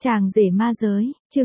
Chàng rể ma giới, chương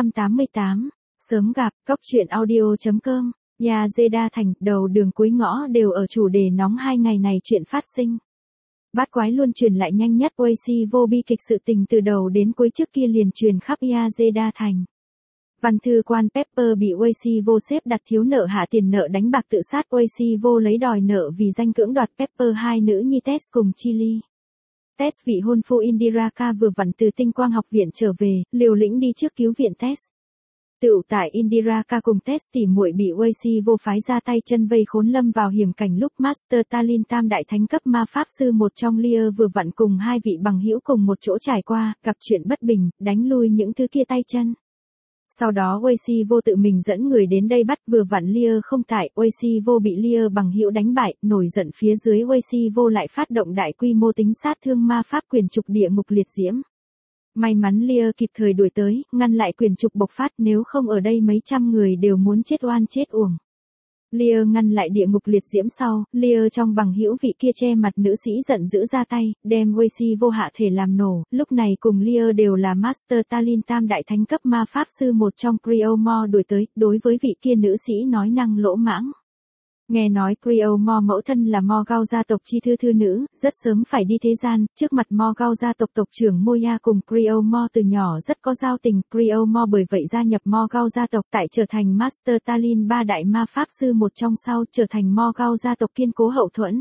988. Sớm gặp, cóc truyện audio.com. Nhà Zeda Thành, đầu đường cuối ngõ đều ở chủ đề nóng 2 ngày này chuyện phát sinh. Bát quái luôn truyền lại nhanh nhất, Wacy vô bi kịch sự tình từ đầu đến cuối trước kia liền truyền khắp Nhà Zeda Thành. Văn thư quan Pepper bị Wacy vô xếp đặt thiếu nợ hạ tiền nợ đánh bạc tự sát, Wacy vô lấy đòi nợ vì danh cưỡng đoạt Pepper hai nữ nhi Tess cùng Chili. Tess vị hôn phu Indiraka vừa vặn từ tinh quang học viện trở về, liều lĩnh đi trước cứu viện Tess. Tựu tại Indiraka cùng Tess tỉ muội bị Wacy vô phái ra tay chân vây khốn lâm vào hiểm cảnh lúc Master Talin tam đại thánh cấp ma pháp sư một trong Lear vừa vặn cùng hai vị bằng hữu cùng một chỗ trải qua, gặp chuyện bất bình, đánh lui những thứ kia tay chân. Sau đó Wacy vô tự mình dẫn người đến đây bắt, vừa vặn Lear không tại, Wacy vô bị Lear bằng hữu đánh bại, nổi giận phía dưới Wacy vô lại phát động đại quy mô tính sát thương ma pháp quyền trục địa ngục liệt diễm. May mắn Lear kịp thời đuổi tới, ngăn lại quyền trục bộc phát, nếu không ở đây mấy trăm người đều muốn chết oan chết uổng. Lear ngăn lại địa ngục liệt diễm sau, Lear trong bằng hữu vị kia che mặt nữ sĩ giận dữ ra tay, đem Wacy vô hạ thể làm nổ, lúc này cùng Lear đều là Master Talin tam đại thánh cấp ma pháp sư một trong Creomore đuổi tới, đối với vị kia nữ sĩ nói năng lỗ mãng. Nghe nói Creomore mẫu thân là Morgau gia tộc chi thư nữ, rất sớm phải đi thế gian, trước mặt Morgau gia tộc tộc trưởng Moya cùng Creomore từ nhỏ rất có giao tình, Creomore bởi vậy gia nhập Morgau gia tộc tại trở thành Master Talin ba đại ma pháp sư một trong sau trở thành Morgau gia tộc kiên cố hậu thuẫn.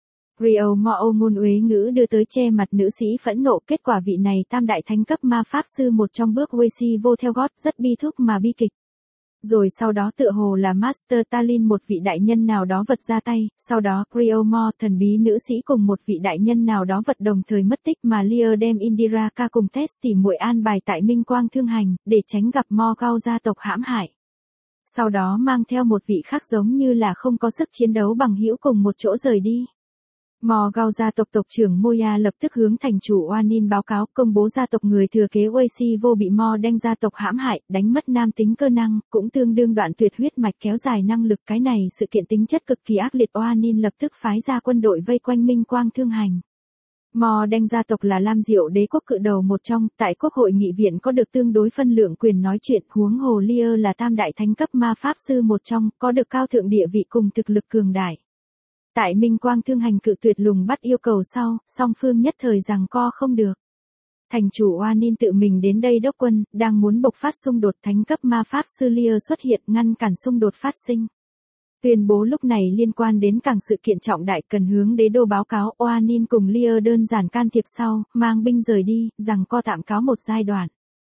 Creomore ngôn uế ngữ đưa tới che mặt nữ sĩ phẫn nộ, kết quả vị này tam đại thánh cấp ma pháp sư một trong bước Wacy vô theo gót, rất bi thúc mà bi kịch. Rồi sau đó tựa hồ là Master Talin một vị đại nhân nào đó vật ra tay, sau đó Creomore thần bí nữ sĩ cùng một vị đại nhân nào đó vật đồng thời mất tích mà Lear đem Indiraka cùng Tess tỉ muội an bài tại Minh Quang Thương Hành, để tránh gặp Morgau gia tộc hãm hại. Sau đó mang theo một vị khác giống như là không có sức chiến đấu bằng hữu cùng một chỗ rời đi. Morgau gia tộc tộc trưởng Moya lập tức hướng thành chủ Oanin báo cáo, công bố gia tộc người thừa kế Wacy vô bị Mordeng gia tộc hãm hại, đánh mất nam tính cơ năng, cũng tương đương đoạn tuyệt huyết mạch kéo dài năng lực. Cái này sự kiện tính chất cực kỳ ác liệt, Oanin lập tức phái ra quân đội vây quanh Minh Quang Thương Hành. Mordeng gia tộc là Lam Diệu đế quốc cự đầu một trong, tại quốc hội nghị viện có được tương đối phân lượng quyền nói chuyện, huống hồ Lear là tam đại thánh cấp ma pháp sư một trong, có được cao thượng địa vị cùng thực lực cường đại. Tại Minh Quang Thương Hành cự tuyệt lùng bắt yêu cầu sau, song phương nhất thời giằng co không được. Thành chủ Oanin tự mình đến đây đốc quân, đang muốn bộc phát xung đột, thánh cấp ma pháp sư Lear xuất hiện ngăn cản xung đột phát sinh. Tuyên bố lúc này liên quan đến càng sự kiện trọng đại cần hướng đế đô báo cáo, Oanin cùng Lear đơn giản can thiệp sau, mang binh rời đi, giằng co tạm cáo một giai đoạn.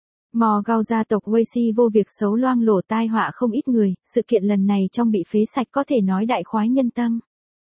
Morgau gia tộc Wacy vô việc xấu loang lổ tai họa không ít người, sự kiện lần này trong bị phế sạch có thể nói đại khoái nhân tâm.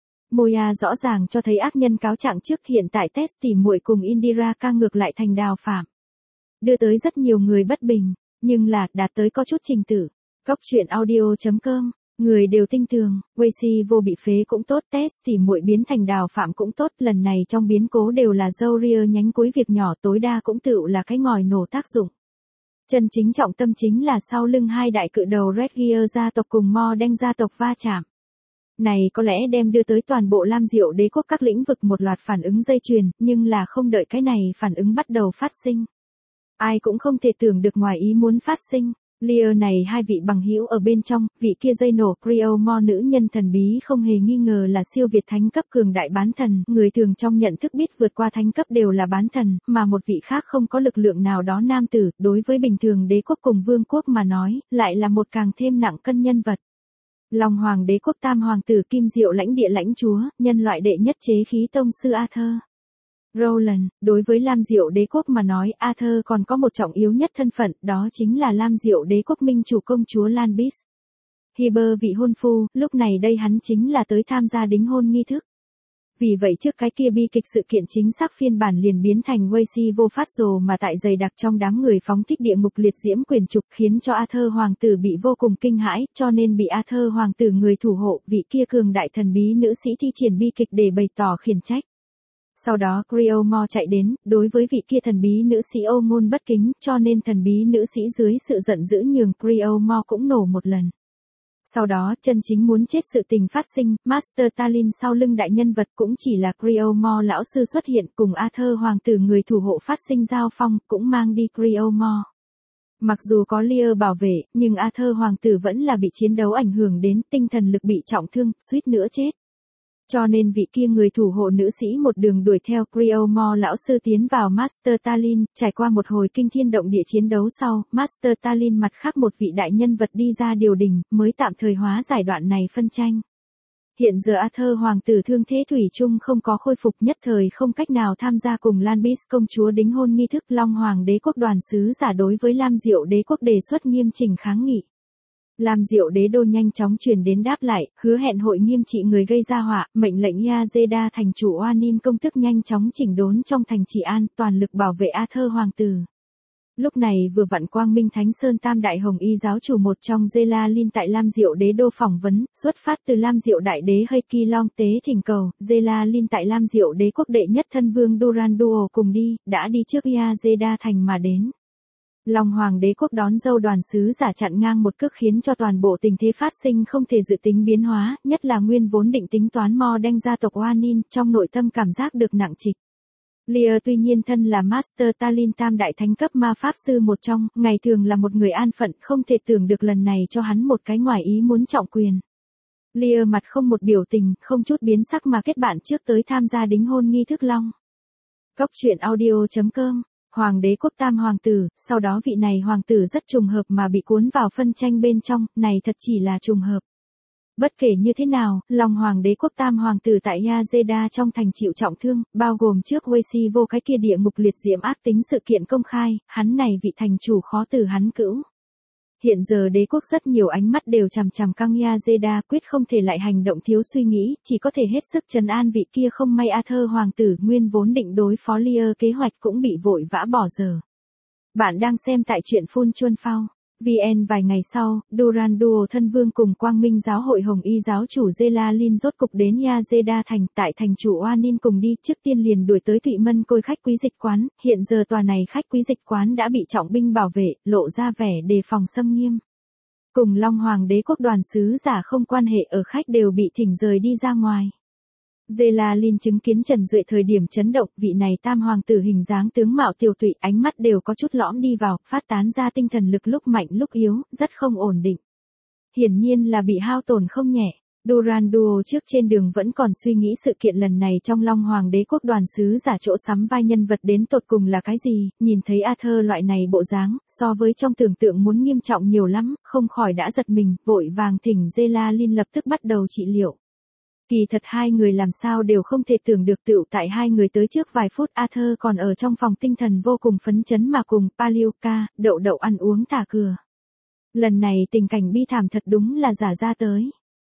Moya rõ ràng cho thấy ác nhân cáo trạng trước, hiện tại Tess tỉ muội cùng Indiraka ngược lại thành đào phạm. Đưa tới rất nhiều người bất bình, nhưng là đạt tới có chút trình tự. Cóc truyện audio.com, người đều tin tưởng, Wacy vô bị phế cũng tốt, Tess tỉ muội biến thành đào phạm cũng tốt, lần này trong biến cố đều là Zoria nhánh cuối việc nhỏ, tối đa cũng tựu là cái ngòi nổ tác dụng. Chân chính trọng tâm chính là sau lưng hai đại cự đầu Red Gear gia tộc cùng Mordeng gia tộc va chạm. Này có lẽ đem đưa tới toàn bộ Lam Diệu đế quốc các lĩnh vực một loạt phản ứng dây chuyền, nhưng là không đợi cái này phản ứng bắt đầu phát sinh. Ai cũng không thể tưởng được ngoài ý muốn phát sinh. Lear này hai vị bằng hữu ở bên trong, vị kia dây nổ Creomore nữ nhân thần bí không hề nghi ngờ là siêu việt thánh cấp cường đại bán thần, người thường trong nhận thức biết vượt qua thánh cấp đều là bán thần, mà một vị khác không có lực lượng nào đó nam tử, đối với bình thường đế quốc cùng vương quốc mà nói, lại là một càng thêm nặng cân nhân vật. Long Hoàng đế quốc tam hoàng tử Kim Diệu lãnh địa lãnh chúa, nhân loại đệ nhất chế khí tông sư Arthur. Roland, đối với Lam Diệu đế quốc mà nói, Arthur còn có một trọng yếu nhất thân phận, đó chính là Lam Diệu đế quốc minh chủ công chúa Lanbis. Heber vị hôn phu, lúc này đây hắn chính là tới tham gia đính hôn nghi thức. Vì vậy trước cái kia bi kịch sự kiện chính xác phiên bản liền biến thành Wacy vô phát rồ mà tại dày đặc trong đám người phóng thích địa ngục liệt diễm quyền trục, khiến cho Arthur hoàng tử bị vô cùng kinh hãi, cho nên bị Arthur hoàng tử người thủ hộ, vị kia cường đại thần bí nữ sĩ thi triển bi kịch để bày tỏ khiển trách. Sau đó Creomore chạy đến, đối với vị kia thần bí nữ sĩ ô ngôn bất kính, cho nên thần bí nữ sĩ dưới sự giận dữ nhường Creomore cũng nổ một lần. Sau đó, chân chính muốn chết sự tình phát sinh, Master Talin sau lưng đại nhân vật cũng chỉ là Creomore lão sư xuất hiện cùng Arthur hoàng tử người thủ hộ phát sinh giao phong, cũng mang đi Creomore. Mặc dù có Lear bảo vệ, nhưng Arthur hoàng tử vẫn là bị chiến đấu ảnh hưởng đến, tinh thần lực bị trọng thương, suýt nữa chết. Cho nên vị kia người thủ hộ nữ sĩ một đường đuổi theo Creomore lão sư tiến vào Master Talin, trải qua một hồi kinh thiên động địa chiến đấu sau, Master Talin mặt khác một vị đại nhân vật đi ra điều đình, mới tạm thời hóa giải đoạn này phân tranh. Hiện giờ Arthur hoàng tử thương thế thủy chung không có khôi phục, nhất thời không cách nào tham gia cùng Lanbis công chúa đính hôn nghi thức. Long Hoàng đế quốc đoàn sứ giả đối với Lam Diệu đế quốc đề xuất nghiêm chỉnh kháng nghị. Lam Diệu đế đô nhanh chóng truyền đến đáp lại, hứa hẹn hội nghiêm trị người gây ra họa, mệnh lệnh Yazeda thành chủ Oanin công tức nhanh chóng chỉnh đốn trong thành trị an, toàn lực bảo vệ Arthur hoàng tử. Lúc này vừa vặn Quang Minh Thánh Sơn Tam Đại Hồng Y giáo chủ một trong Zelalin tại Lam Diệu đế đô phỏng vấn, xuất phát từ Lam Diệu đại đế Heiki Long tế thỉnh cầu, Zelalin tại Lam Diệu đế quốc đệ nhất thân vương Duranduo cùng đi, đã đi trước Yazeda thành mà đến. Long Hoàng đế quốc đón dâu đoàn sứ giả chặn ngang một cước khiến cho toàn bộ tình thế phát sinh không thể dự tính biến hóa, nhất là nguyên vốn định tính toán Mo Đanh gia tộc Oanin, trong nội tâm cảm giác được nặng trịch. Lear tuy nhiên thân là Master Talin tam đại thánh cấp ma pháp sư một trong, ngày thường là một người an phận, không thể tưởng được lần này cho hắn một cái ngoài ý muốn trọng quyền. Lear mặt không một biểu tình, không chút biến sắc mà kết bạn trước tới tham gia đính hôn nghi thức long. Cốc truyện audio.com Hoàng đế quốc tam hoàng tử, sau đó vị này hoàng tử rất trùng hợp mà bị cuốn vào phân tranh bên trong, này thật chỉ là trùng hợp. Bất kể như thế nào, Long Hoàng đế quốc tam hoàng tử tại Yazeda trong thành chịu trọng thương, bao gồm trước Wesi vô cái kia địa ngục liệt diễm ác tính sự kiện công khai, hắn này vị thành chủ khó từ hắn cữu. Hiện giờ đế quốc rất nhiều ánh mắt đều chằm chằm căng Yazeda, quyết không thể lại hành động thiếu suy nghĩ, chỉ có thể hết sức trấn an vị kia không may Arthur hoàng tử, nguyên vốn định đối phó Lear kế hoạch cũng bị vội vã bỏ dở. Bạn đang xem tại truyện Phun Chuân Phao. VN vài ngày sau, Duranduo thân vương cùng Quang Minh giáo hội Hồng Y giáo chủ Zelalin rốt cục đến Yazeda thành, tại thành chủ Oanin cùng đi, trước tiên liền đuổi tới Thụy Mân Côi khách quý dịch quán, hiện giờ tòa này khách quý dịch quán đã bị trọng binh bảo vệ, lộ ra vẻ đề phòng xâm nghiêm. Cùng Long Hoàng đế quốc đoàn sứ giả không quan hệ ở khách đều bị thỉnh rời đi ra ngoài. Zelalin chứng kiến Trần Duệ thời điểm chấn động, vị này tam hoàng tử hình dáng tướng mạo tiều tụy, ánh mắt đều có chút lõm đi vào, phát tán ra tinh thần lực lúc mạnh lúc yếu, rất không ổn định. Hiển nhiên là bị hao tổn không nhẹ. Duranduo trước trên đường vẫn còn suy nghĩ sự kiện lần này trong Long Hoàng đế quốc đoàn sứ giả chỗ sắm vai nhân vật đến tột cùng là cái gì, nhìn thấy Arthur loại này bộ dáng, so với trong tưởng tượng muốn nghiêm trọng nhiều lắm, không khỏi đã giật mình, vội vàng thỉnh Zelalin lập tức bắt đầu trị liệu. Kỳ thật hai người làm sao đều không thể tưởng được, tựu tại hai người tới trước vài phút Arthur còn ở trong phòng tinh thần vô cùng phấn chấn mà cùng Palioka, đậu đậu ăn uống thả cửa. Lần này tình cảnh bi thảm thật đúng là giả ra tới.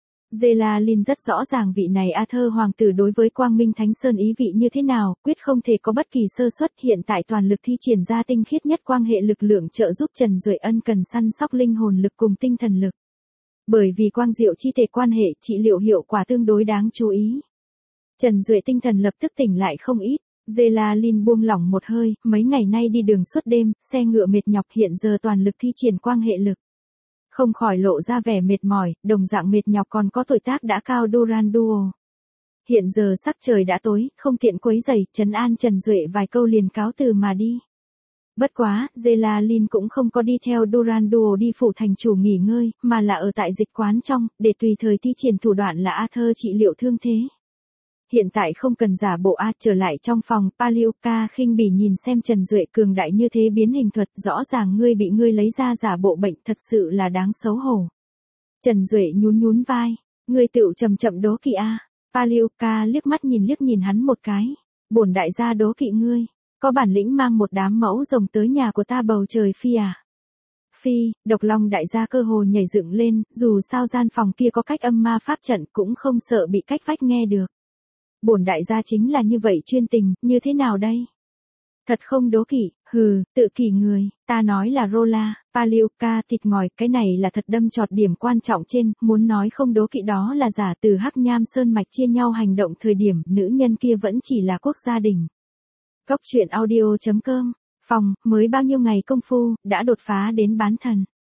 Zelalin rất rõ ràng vị này Arthur hoàng tử đối với Quang Minh Thánh Sơn ý vị như thế nào, quyết không thể có bất kỳ sơ suất, hiện tại toàn lực thi triển ra tinh khiết nhất quan hệ lực lượng trợ giúp Trần Duệ ân cần săn sóc linh hồn lực cùng tinh thần lực. Bởi vì quang diệu chi thể quan hệ, trị liệu hiệu quả tương đối đáng chú ý. Trần Duệ tinh thần lập tức tỉnh lại không ít. Zelalin buông lỏng một hơi, mấy ngày nay đi đường suốt đêm, xe ngựa mệt nhọc, hiện giờ toàn lực thi triển quang hệ lực. Không khỏi lộ ra vẻ mệt mỏi, đồng dạng mệt nhọc còn có tuổi tác đã cao Duranduo. Hiện giờ sắc trời đã tối, không tiện quấy rầy, trấn an Trần Duệ vài câu liền cáo từ mà đi. Bất quá, Zelalin cũng không có đi theo Duranduo đi phủ thành chủ nghỉ ngơi, mà là ở tại dịch quán trong, để tùy thời thi triển thủ đoạn là Arthur trị liệu thương thế. Hiện tại không cần giả bộ trở lại trong phòng, Palioka khinh bỉ nhìn xem Trần Duệ cường đại như thế biến hình thuật, rõ ràng ngươi bị ngươi lấy ra giả bộ bệnh, thật sự là đáng xấu hổ. Trần Duệ nhún vai, ngươi tựu chậm chậm đố kỵ Palioka liếc mắt liếc nhìn hắn một cái, bổn đại gia đố kỵ ngươi. Có bản lĩnh mang một đám mẫu rồng tới nhà của ta bầu trời phi Phi, Độc Long đại gia cơ hồ nhảy dựng lên, dù sao gian phòng kia có cách âm ma pháp trận cũng không sợ bị cách vách nghe được. Bổn đại gia chính là như vậy chuyên tình, như thế nào đây? Thật không đố kỵ, hừ, tự kỷ người, ta nói là Rola, Palioka thịt ngòi, cái này là thật đâm chọt điểm quan trọng trên, muốn nói không đố kỵ đó là giả. Từ Hắc Nham Sơn mạch chia nhau hành động thời điểm, nữ nhân kia vẫn chỉ là quốc gia đình. Cốc truyện audio.com, phòng, mới bao nhiêu ngày công phu, đã đột phá đến bán thần.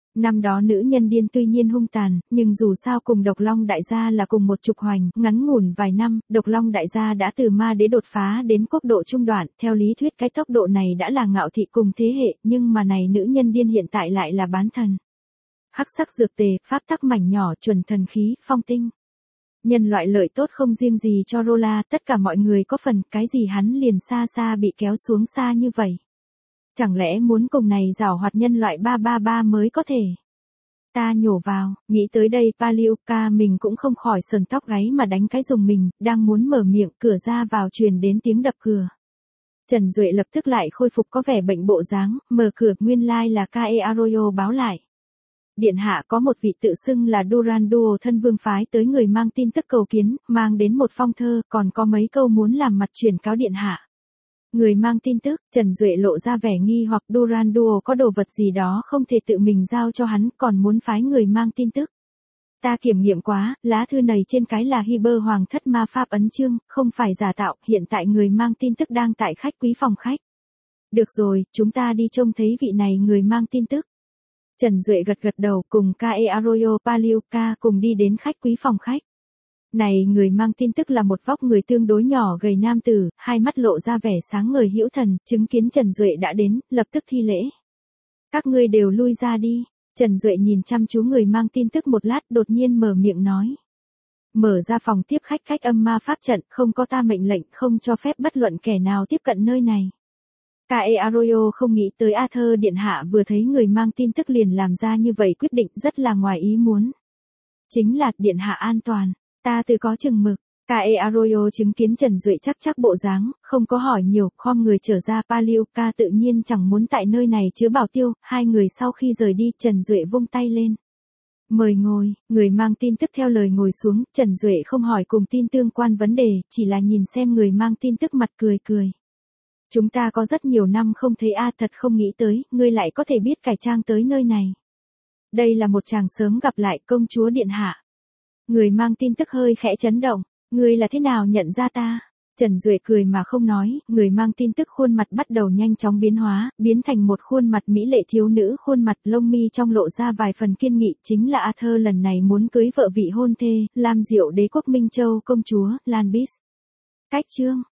Năm đó nữ nhân điên tuy nhiên hung tàn, nhưng dù sao cùng Độc Long đại gia là cùng một trục hoành, ngắn ngủn vài năm, Độc Long đại gia đã từ ma đế đột phá đến quốc độ trung đoạn, theo lý thuyết cái tốc độ này đã là ngạo thị cùng thế hệ, nhưng mà này nữ nhân điên hiện tại lại là bán thần. Hắc sắc dược tề, pháp tắc mảnh nhỏ, chuẩn thần khí, phong tinh. Nhân loại lợi tốt không riêng gì cho Rola, tất cả mọi người có phần, cái gì hắn liền xa xa bị kéo xuống xa như vậy. Chẳng lẽ muốn cùng này giảo hoạt nhân loại 333 mới có thể? Ta nhổ vào, nghĩ tới đây Palioka mình cũng không khỏi sờn tóc gáy mà đánh cái dùng mình, đang muốn mở miệng, cửa ra vào truyền đến tiếng đập cửa. Trần Duệ lập tức lại khôi phục có vẻ bệnh bộ dáng, mở cửa, nguyên lai là Kae Arroyo báo lại. Điện hạ có một vị tự xưng là Duranduo thân vương phái tới người mang tin tức cầu kiến, mang đến một phong thơ, còn có mấy câu muốn làm mặt truyền cáo điện hạ. Người mang tin tức, Trần Duệ lộ ra vẻ nghi hoặc Duranduo có đồ vật gì đó không thể tự mình giao cho hắn, còn muốn phái người mang tin tức. Ta kiểm nghiệm quá, lá thư này trên cái là Hiber Hoàng thất ma pháp ấn chương, không phải giả tạo, hiện tại người mang tin tức đang tại khách quý phòng khách. Được rồi, chúng ta đi trông thấy vị này người mang tin tức. Trần Duệ gật gật đầu cùng Kae Arroyo Palioka cùng đi đến khách quý phòng khách. Này người mang tin tức là một vóc người tương đối nhỏ gầy nam tử, hai mắt lộ ra vẻ sáng ngời hữu thần, chứng kiến Trần Duệ đã đến, lập tức thi lễ. Các ngươi đều lui ra đi. Trần Duệ nhìn chăm chú người mang tin tức một lát đột nhiên mở miệng nói. Mở ra phòng tiếp khách cách âm ma pháp trận, không có ta mệnh lệnh không cho phép bất luận kẻ nào tiếp cận nơi này. Kae Arroyo không nghĩ tới Arthur điện hạ vừa thấy người mang tin tức liền làm ra như vậy quyết định rất là ngoài ý muốn. Chính là điện hạ an toàn, ta tự có chừng mực. Kae Arroyo chứng kiến Trần Duệ chắc bộ dáng, không có hỏi nhiều, khom người trở ra Palioka tự nhiên chẳng muốn tại nơi này chứa bảo tiêu, hai người sau khi rời đi Trần Duệ vung tay lên. Mời ngồi, người mang tin tức theo lời ngồi xuống, Trần Duệ không hỏi cùng tin tương quan vấn đề, chỉ là nhìn xem người mang tin tức mặt cười. Chúng ta có rất nhiều năm không thấy thật không nghĩ tới, ngươi lại có thể biết cải trang tới nơi này. Đây là một chàng sớm gặp lại công chúa điện hạ. Người mang tin tức hơi khẽ chấn động, ngươi là thế nào nhận ra ta? Trần Duệ cười mà không nói, người mang tin tức khuôn mặt bắt đầu nhanh chóng biến hóa, biến thành một khuôn mặt mỹ lệ thiếu nữ, khuôn mặt lông mi trong lộ ra vài phần kiên nghị, chính là Arthur lần này muốn cưới vợ vị hôn thê, Lam Diệu đế quốc Minh Châu công chúa, Lanbis. Cách chương